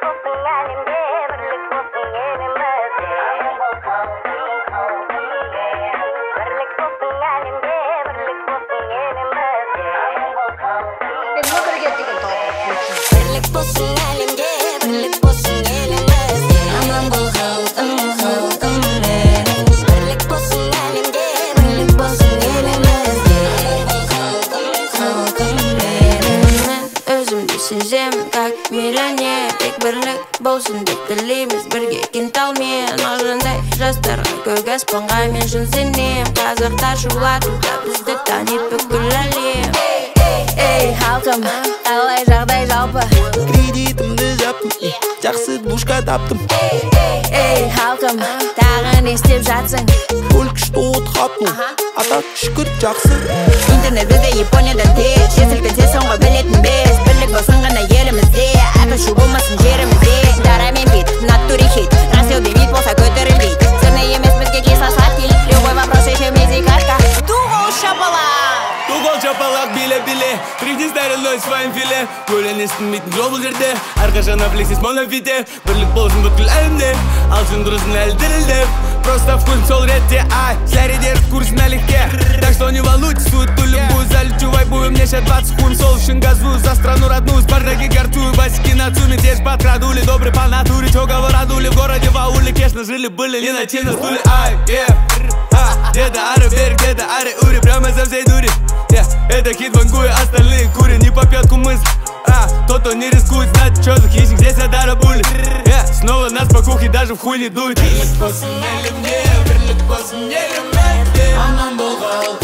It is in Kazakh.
Как миллионер, тек бірлік болсын деп тілейміз бірге кентаумен Мағжандай жастарға көк аспанға мен шын сенем Қазақтар шулатуда бізді танит бүкіл әлем Эй, халқым, қалай жағдай жалпы Кредитімді жаптым, жақсы душка таптым Эй, халқым, тағы не істеп жатсың Только что отхаппын, а так шүкір жақсы Интернет бізде Япониядан тез Шетілкінсе соңғы білетін без Бірлік болсын ғана елімізде Атышу болмасын жерімізде Дарамен бит, натуре хит Рассел бейбит болса көтерілбейт Сырный емес бізге кисло-сладкий Любой вопрос еще мизикатка Тугол шапалақ Тугол шапалақ биле-биле Трихни старилой своим филе Көлен естінмейтін жол бұл жерде Әрқашан афлексис монофите Бірлік болсын бүткіл әлемде Алшын дұрысын әлі дірілдеп Просто вкус сол ретте, ай Сляри держит курс налегке Так что не волнуйтесь, сует любую Залечу будем мне сейчас 20 хун Сол үшін газую за страну родную С бардаки горцую, басики на цуме Здесь подкрадули, добрый по натуре Чё говорадули, в городе в ауле Конечно, жили-были, не найти на стуле Ай, где-то ары вверх, где-то ары ури Прямо за всей дури Это хит вангуя, остальные курят Не по пятку мысль Тот, кто не рискует, знать, что за хищник Здесь Адара Були Снова нас по кухне даже в хуй не дует Бірлік болсын әлемде, бірлік болсын елімізде Аман болғал